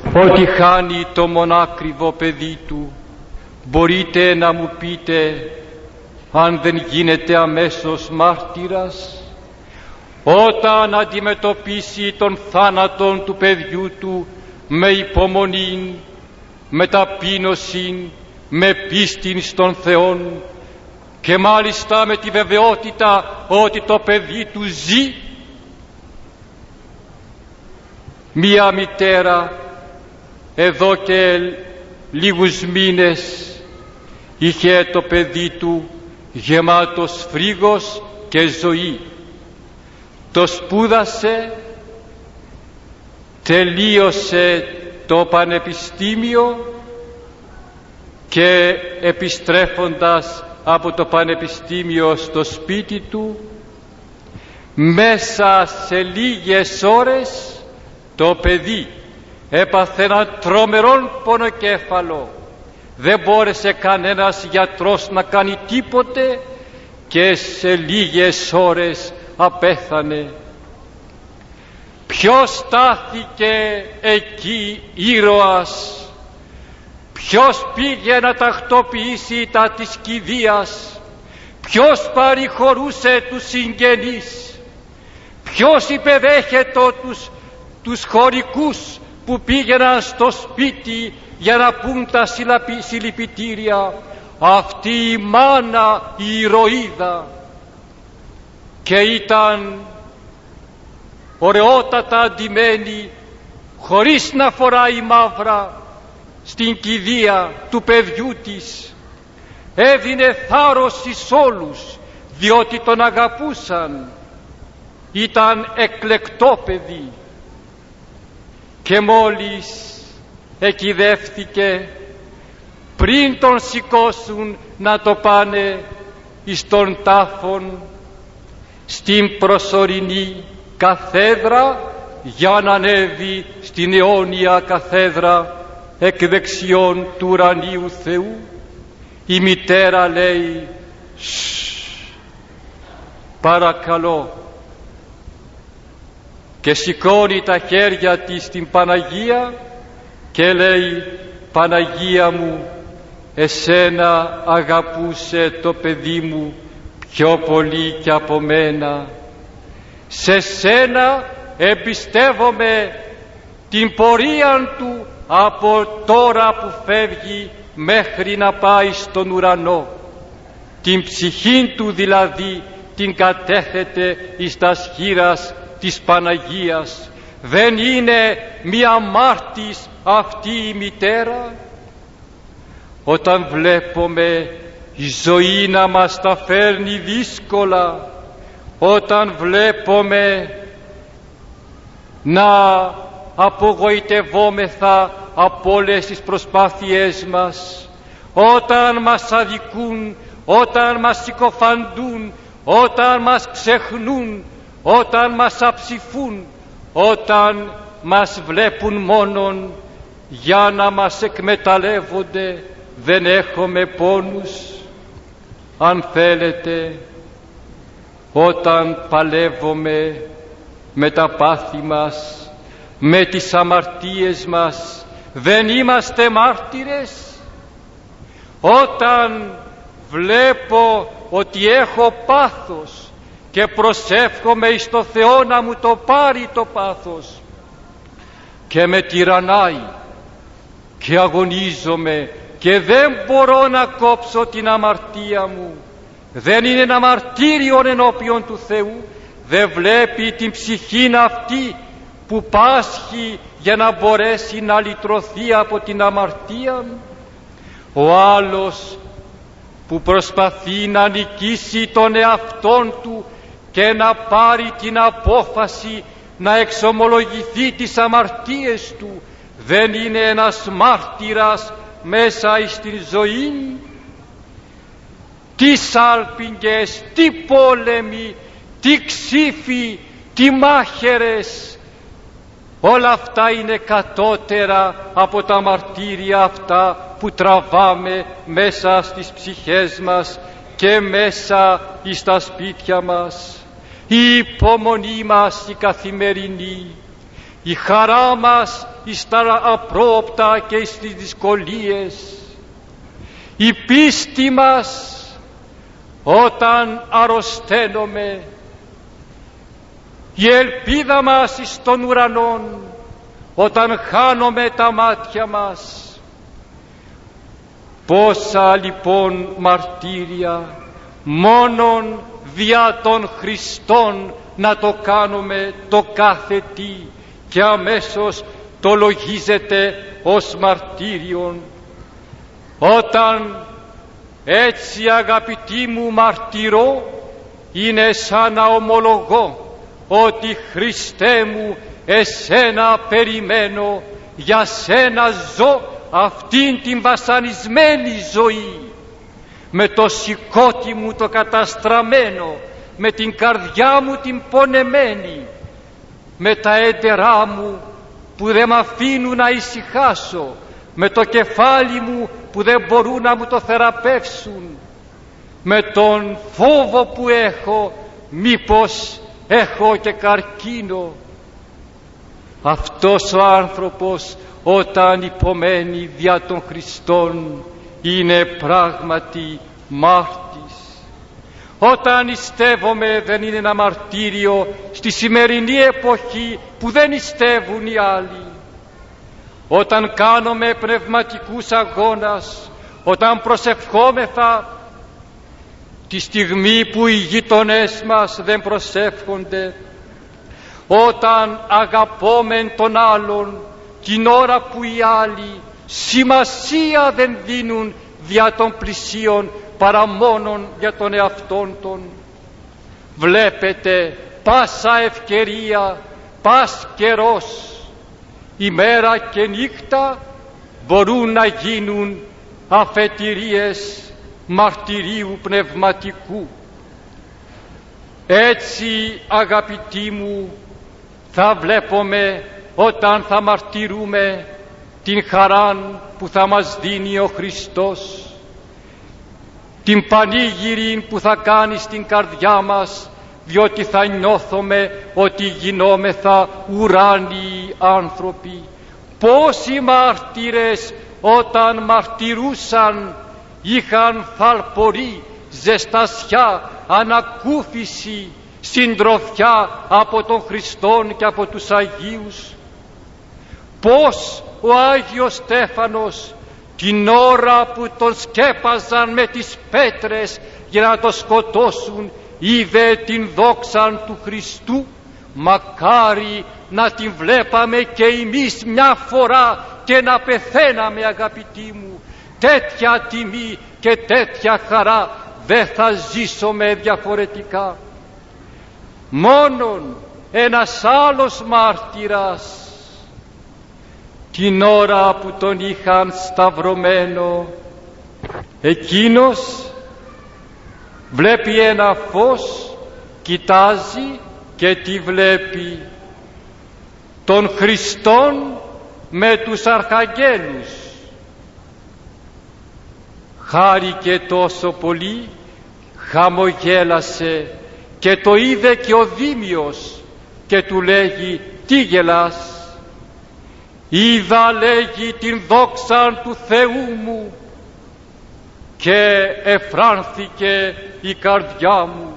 ότι χάνει το μονάκριβο παιδί του, μπορείτε να μου πείτε αν δεν γίνεται αμέσως μάρτυρας όταν αντιμετωπίσει τον θάνατον του παιδιού του με υπομονή, με ταπείνωση, με πίστην στον Θεόν και μάλιστα με τη βεβαιότητα ότι το παιδί του ζει. Μία μητέρα εδώ και λίγους μήνες είχε το παιδί του γεμάτος φρίγος και ζωή. Το σπούδασε, τελείωσε το πανεπιστήμιο και επιστρέφοντας από το πανεπιστήμιο στο σπίτι του, μέσα σε λίγες ώρες το παιδί έπαθε έναν τρομερόν πονοκέφαλο. Δεν μπόρεσε κανένας γιατρός να κάνει τίποτε και σε λίγες ώρες απέθανε. Ποιος στάθηκε εκεί ήρωας, ποιος πήγε να τακτοποιήσει τα της κηδείας, ποιος παρηχωρούσε τους συγγενείς, ποιος υπεδέχεται τους χωρικούς που πήγαιναν στο σπίτι για να πούν τα συλληπιτήρια. Αυτή η μάνα η ηρωίδα, και ήταν ωραιότατα αντιμένη, χωρίς να φοράει μαύρα, στην κηδεία του παιδιού της. Έδινε θάρρος εις όλους, διότι τον αγαπούσαν. Ήταν εκλεκτό παιδί. Και μόλις εκηδεύθηκε, πριν τον σηκώσουν να το πάνε εις τον τάφον, στην προσωρινή καθέδρα, για να ανέβει στην αιώνια καθέδρα εκ δεξιών του ουρανίου Θεού, η μητέρα λέει παρακαλώ, και σηκώνει τα χέρια της στην Παναγία και λέει, Παναγία μου, εσένα αγαπούσε το παιδί μου πιο πολύ και από μένα. Σε σένα εμπιστεύομαι την πορεία του από τώρα που φεύγει μέχρι να πάει στον ουρανό. Την ψυχή του δηλαδή την κατέθετε εις τας χείλας της Παναγίας. Δεν είναι μία μάρτης αυτή η μητέρα? Όταν βλέπουμε η ζωή να μας τα φέρνει δύσκολα, όταν βλέπουμε να απογοητευόμεθα από όλες τις προσπάθειές μας, όταν μας αδικούν, όταν μας συκοφαντούν, όταν μας ξεχνούν, όταν μας αψηφούν, όταν μας βλέπουν μόνον για να μας εκμεταλλεύονται, δεν έχουμε πόνους? Αν θέλετε, όταν παλεύουμε με τα πάθη μας, με τις αμαρτίες μας, δεν είμαστε μάρτυρες? Όταν βλέπω ότι έχω πάθος και προσεύχομαι εις το Θεό να μου το πάρει το πάθος και με τυραννάει και αγωνίζομαι και δεν μπορώ να κόψω την αμαρτία μου, δεν είναι ένα μαρτύριο ενώπιον του Θεού? Δεν βλέπει την ψυχήν αυτή που πάσχει για να μπορέσει να λυτρωθεί από την αμαρτία? Ο άλλος που προσπαθεί να νικήσει τον εαυτόν του και να πάρει την απόφαση να εξομολογηθεί τις αμαρτίες του, δεν είναι ένας μάρτυρας μέσα εις την ζωή? Τι σάλπιγγες, τι πόλεμοι, τι ξύφοι, τι μάχαιρες, όλα αυτά είναι κατώτερα από τα μαρτύρια αυτά που τραβάμε μέσα στις ψυχές μας και μέσα εις τα σπίτια μας. Η υπομονή μας η καθημερινή, η χαρά μας εις τα απρόοπτα και εις τις δυσκολίες, η πίστη μας όταν αρρωσταίνομαι, η ελπίδα μας εις των ουρανών όταν χάνουμε τα μάτια μας. Πόσα λοιπόν μαρτύρια μόνον δια των Χριστών να το κάνουμε το κάθε τι, και αμέσως το λογίζεται ως μαρτύριον. Όταν έτσι, αγαπητοί μου, μαρτυρώ, είναι σαν να ομολογώ ότι Χριστέ μου, εσένα περιμένω, για σένα ζω αυτήν την βασανισμένη ζωή, με το σηκώτη μου το καταστραμμένο, με την καρδιά μου την πονεμένη, με τα έντερά μου που δεν μ' αφήνουν να ησυχάσω, με το κεφάλι μου που δεν μπορούν να μου το θεραπεύσουν, με τον φόβο που έχω μήπως έχω και καρκίνο. Αυτός ο άνθρωπος όταν υπομένει δια των Χριστών είναι πράγματι μάρτης. Όταν νηστεύομαι δεν είναι ένα μαρτύριο στη σημερινή εποχή που δεν νηστεύουν οι άλλοι. Όταν κάνουμε πνευματικούς αγώνας, όταν προσευχόμεθα τη στιγμή που οι γείτονές μας δεν προσεύχονται, όταν αγαπώμεν τον άλλον την ώρα που οι άλλοι σημασία δεν δίνουν δια των πλησίων παρά μόνον για τον εαυτόν των. Βλέπετε πάσα ευκαιρία, πας καιρός, ημέρα και νύχτα μπορούν να γίνουν αφετηρίες μαρτυρίου πνευματικού. Έτσι, αγαπητοί μου, θα βλέπουμε όταν θα μαρτυρούμε την χαράν που θα μας δίνει ο Χριστός, την πανήγυρη που θα κάνει στην καρδιά μας, διότι θα νιώθουμε ότι γινόμεθα ουράνιοι άνθρωποι. Πόσοι μάρτυρες όταν μαρτυρούσαν είχαν θαλπορεί, ζεστασιά, ανακούφιση, συντροφιά από τον Χριστόν και από τους Αγίους. Πώς ο Άγιος Στέφανος την ώρα που τον σκέπαζαν με τις πέτρες για να το σκοτώσουν είδε την δόξαν του Χριστού. Μακάρι να την βλέπαμε και εμείς μια φορά και να πεθαίναμε, αγαπητοί μου. Τέτοια τιμή και τέτοια χαρά δεν θα ζήσουμε διαφορετικά. Μόνον ένας άλλος μάρτυρας την ώρα που τον είχαν σταυρωμένο, εκείνος βλέπει ένα φως, κοιτάζει και τι βλέπει? Τον Χριστόν με τους αρχαγγέλους. Χάρηκε τόσο πολύ, χαμογέλασε και το είδε και ο Δήμιος και του λέγει: τι γελάς? Είδα, λέγει, την δόξα του Θεού μου και εφράνθηκε η καρδιά μου.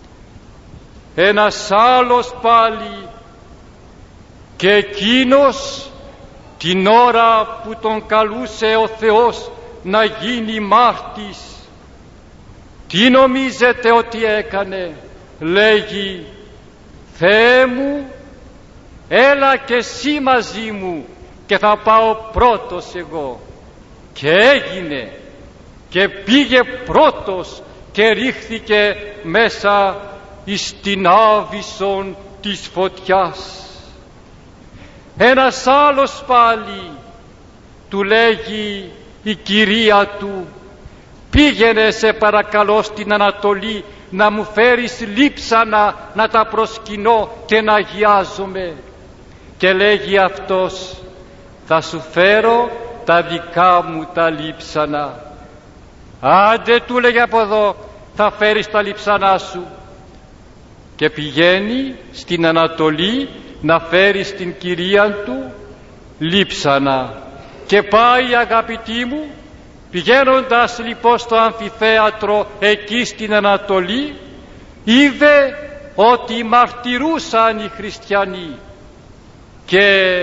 Ένας άλλος πάλι, και εκείνος την ώρα που τον καλούσε ο Θεός να γίνει μάρτης, τι νομίζετε ότι έκανε? Λέγει: Θεέ μου, έλα και εσύ μαζί μου και θα πάω πρώτος εγώ. Και έγινε και πήγε πρώτος και ρίχθηκε μέσα εις την άβυσσον της φωτιάς. Ένας άλλος πάλι του λέγει η κυρία του: πήγαινε σε παρακαλώ στην Ανατολή να μου φέρεις λείψανα να τα προσκυνώ και να αγιάζομαι. Και λέγει αυτός: θα σου φέρω τα δικά μου τα λείψανα. Άντε, του λέγε, από εδώ θα φέρεις τα λείψανά σου. Και πηγαίνει στην Ανατολή να φέρει στην κυρία του λείψανα. Και πάει, αγαπητοί μου, πηγαίνοντας λοιπόν στο αμφιθέατρο εκεί στην Ανατολή, είδε ότι μαρτυρούσαν οι χριστιανοί και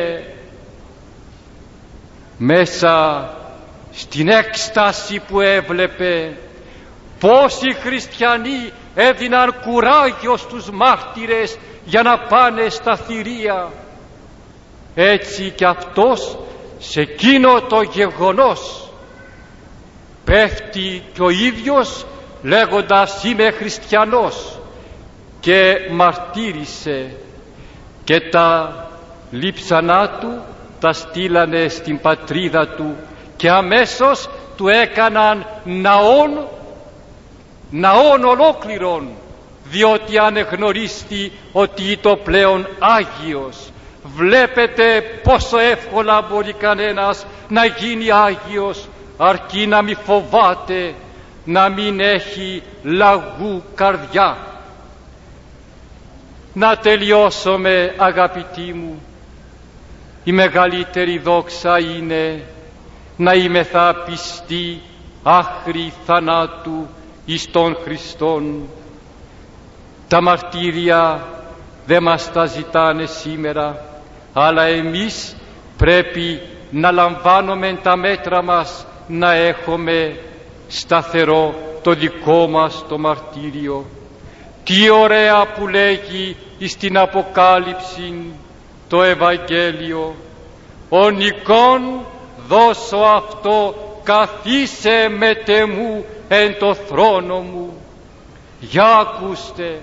μέσα στην έκσταση που έβλεπε πώς οι χριστιανοί έδιναν κουράγιο στους μάρτυρες για να πάνε στα θηρία, έτσι και αυτός σε εκείνο το γεγονός πέφτει και ο ίδιος λέγοντας είμαι χριστιανός και μαρτύρησε, και τα λείψανά του τα στείλανε στην πατρίδα του και αμέσως του έκαναν ναόν ολόκληρον, διότι ανεγνωρίστη ότι είτο πλέον Άγιος. Βλέπετε πόσο εύκολα μπορεί κανένας να γίνει Άγιος, αρκεί να μη φοβάται, να μην έχει λαγού καρδιά. Να τελειώσουμε, αγαπητοί μου. Η μεγαλύτερη δόξα είναι να είμεθα πιστοί άχρη θανάτου εις τον Χριστόν. Τα μαρτύρια δεν μας τα ζητάνε σήμερα, αλλά εμείς πρέπει να λαμβάνουμε τα μέτρα μας, να έχουμε σταθερό το δικό μας το μαρτύριο. Τι ωραία που λέγει στην Αποκάλυψη το Ευαγγέλιο, ο νικόν δώσω αυτό καθίσε μετεμού εν το θρόνο μου. Για ακούστε,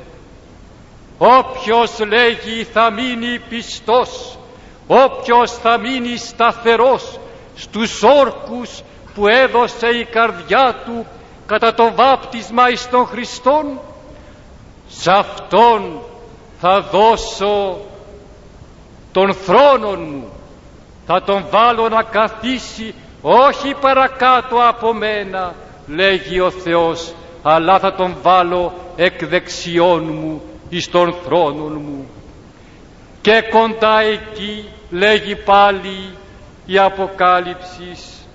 όποιος λέγει θα μείνει πιστός, όποιος θα μείνει σταθερός στους όρκους που έδωσε η καρδιά του κατά το βάπτισμα εις τον Χριστόν, σε αυτόν θα δώσω τον θρόνο μου, θα τον βάλω να καθίσει όχι παρακάτω από μένα, λέγει ο Θεός, αλλά θα τον βάλω εκ δεξιών μου εις τον θρόνο μου. Και κοντά εκεί, λέγει πάλι η Αποκάλυψης,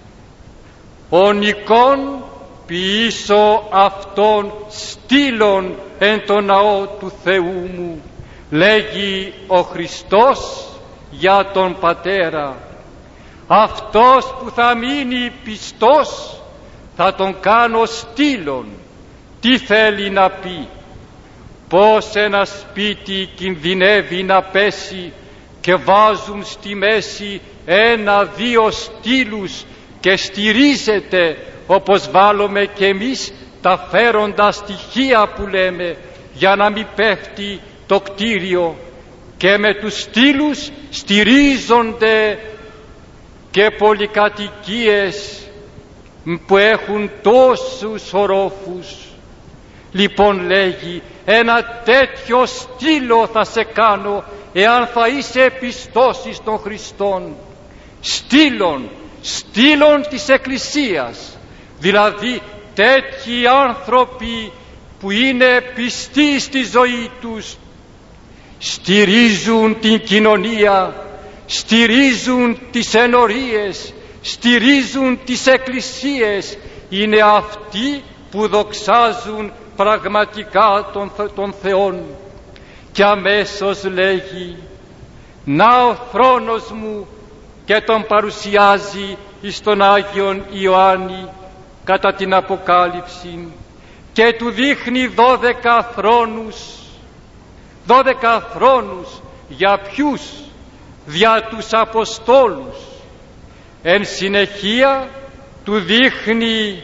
ο νικόν ποιήσω αυτόν στήλων εν το ναό του Θεού μου, λέγει ο Χριστός για τον Πατέρα. Αυτός που θα μείνει πιστός θα τον κάνω στήλων. Τι θέλει να πει? Πως ένα σπίτι κινδυνεύει να πέσει και βάζουν στη μέση 1-2 στήλους και στηρίζεται, όπως βάλουμε και εμείς τα φέροντα στοιχεία που λέμε, για να μην πέφτει το κτίριο, και με τους στήλους στηρίζονται και πολυκατοικίες που έχουν τόσους ορόφους. Λοιπόν, λέγει, ένα τέτοιο στήλο θα σε κάνω εάν θα είσαι πιστός εις τον Χριστόν. Στήλων της Εκκλησίας, δηλαδή τέτοιοι άνθρωποι που είναι πιστοί στη ζωή τους, στηρίζουν την κοινωνία, στηρίζουν τις ενορίες, στηρίζουν τις εκκλησίες, είναι αυτοί που δοξάζουν πραγματικά τον Θεόν. Και αμέσως λέγει, να ο θρόνος μου, και τον παρουσιάζει εις τον Άγιον Ιωάννη κατά την Αποκάλυψη, και του δείχνει 12 θρόνους. 12 θρόνους για ποιους? Για τους Αποστόλους. Εν συνεχεία του δείχνει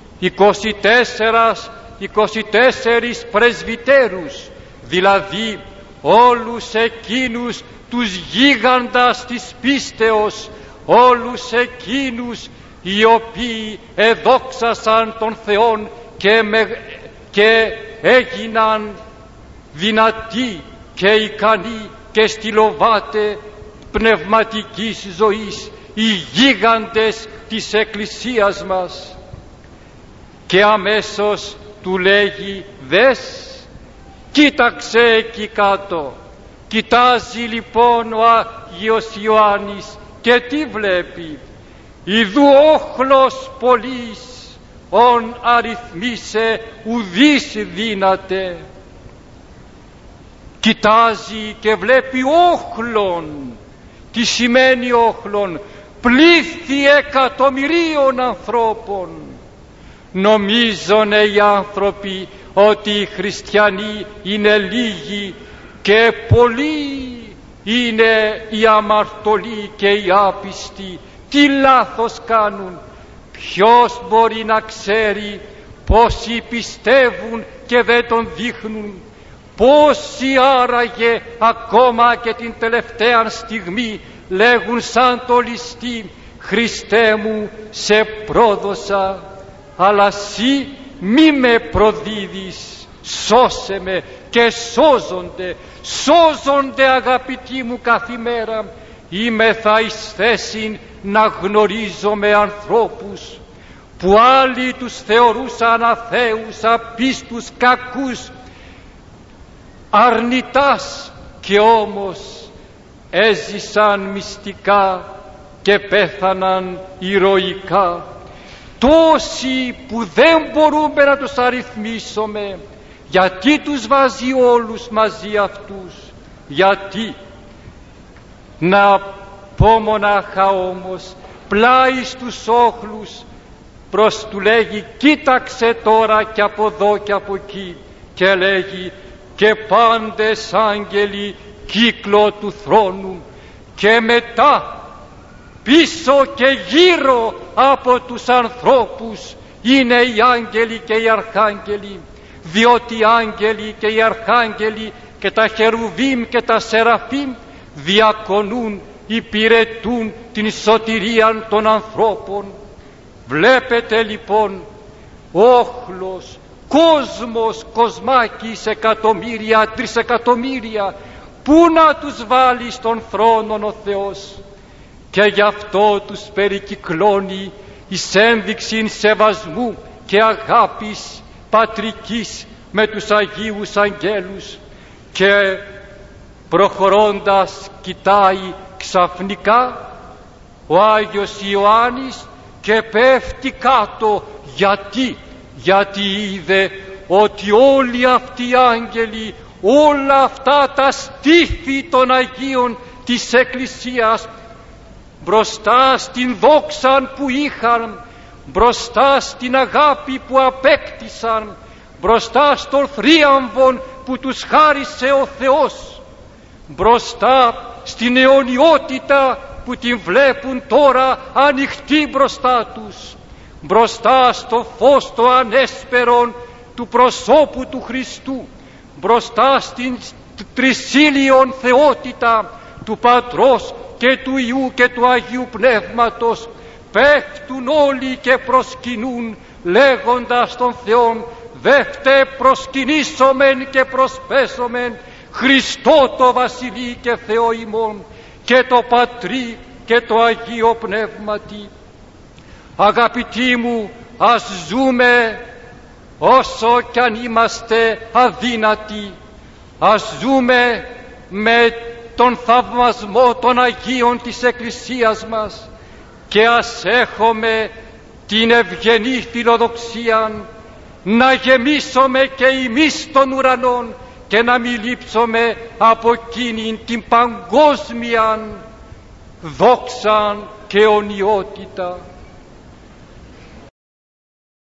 24 πρεσβυτέρους, δηλαδή όλους εκείνους τους γίγαντας της πίστεως, όλους εκείνους οι οποίοι εδόξασαν τον Θεόν και έγιναν δυνατοί και ικανοί και στυλοβάτε πνευματικής ζωής, οι γίγαντες της Εκκλησίας μας. Και αμέσως του λέγει, δες, κοίταξε εκεί κάτω, Κοιτάζει λοιπόν ο Άγιος Ιωάννης και τι βλέπει? Ιδού όχλος πολλής, ον αριθμίσε ουδείς δύναται. Κοιτάζει και βλέπει όχλον. Τι σημαίνει όχλον? Πλήθη εκατομμυρίων ανθρώπων. Νομίζουνε οι άνθρωποι ότι οι χριστιανοί είναι λίγοι και πολλοί είναι οι αμαρτωλοί και οι άπιστοι. Τι λάθος κάνουν? Ποιος μπορεί να ξέρει πόσοι πιστεύουν και δεν τον δείχνουν? Πόσοι άραγε ακόμα και την τελευταία στιγμή λέγουν σαν το ληστή, Χριστέ μου σε πρόδωσα, αλλά σύ μη με προδίδεις, σώσε με. Και σώζονται αγαπητοί μου καθημέρα. Είμαι θα εις θέση να γνωρίζομαι ανθρώπους που άλλοι τους θεωρούσαν αθέους, απίστους, κακούς, αρνητάς, και όμως έζησαν μυστικά και πέθαναν ηρωικά. Τόσοι που δεν μπορούμε να τους αριθμίσουμε. Γιατί τους βάζει όλους μαζί αυτούς? Γιατί? Να πω μονάχα όμως, πλάι στους όχλους προς του λέγει κοίταξε τώρα και από εδώ και από εκεί, και λέγει και πάντες άγγελοι κύκλο του θρόνου, και μετά πίσω και γύρω από τους ανθρώπους είναι οι άγγελοι και οι αρχάγγελοι, διότι οι άγγελοι και οι αρχάγγελοι και τα χερουβίμ και τα σεραφίμ διακονούν, υπηρετούν την σωτηρία των ανθρώπων. Βλέπετε λοιπόν όχλος, κόσμος, κοσμάκης, εκατομμύρια, τρισεκατομμύρια, πού να τους βάλει στον θρόνον ο Θεός? Και γι' αυτό τους περικυκλώνει εις ένδειξη σεβασμού και αγάπης πατρικής με τους Αγίους Αγγέλους. Και προχωρώντας κοιτάει ξαφνικά ο Άγιος Ιωάννης και πέφτει κάτω. Γιατί είδε ότι όλοι αυτοί οι άγγελοι, όλα αυτά τα στήθη των Αγίων της Εκκλησίας, μπροστά στην δόξα που είχαν, μπροστά στην αγάπη που απέκτησαν, μπροστά στον θρίαμβο που τους χάρισε ο Θεός, μπροστά στην αιωνιότητα που την βλέπουν τώρα ανοιχτή μπροστά τους, μπροστά στο φως το ανέσπερον του προσώπου του Χριστού, μπροστά στην τρισύλιον θεότητα του Πατρός και του Υιού και του Αγίου Πνεύματος, πέφτουν όλοι και προσκυνούν λέγοντας τον Θεόν δεύτε προσκυνήσομεν και προσπέσομεν Χριστό το Βασιλεί και Θεό ημών και το Πατρί και το Αγίο Πνεύματι. Αγαπητοί μου, ας ζούμε όσο κι αν είμαστε αδύνατοι, ας ζούμε με τον θαυμασμό των Αγίων της Εκκλησίας μας και ας έχουμε την ευγενή φιλοδοξία να γεμίσουμε και εμείς των ουρανών και να μη λείψουμε από εκείνην την παγκόσμια δόξα και αιωνιότητα.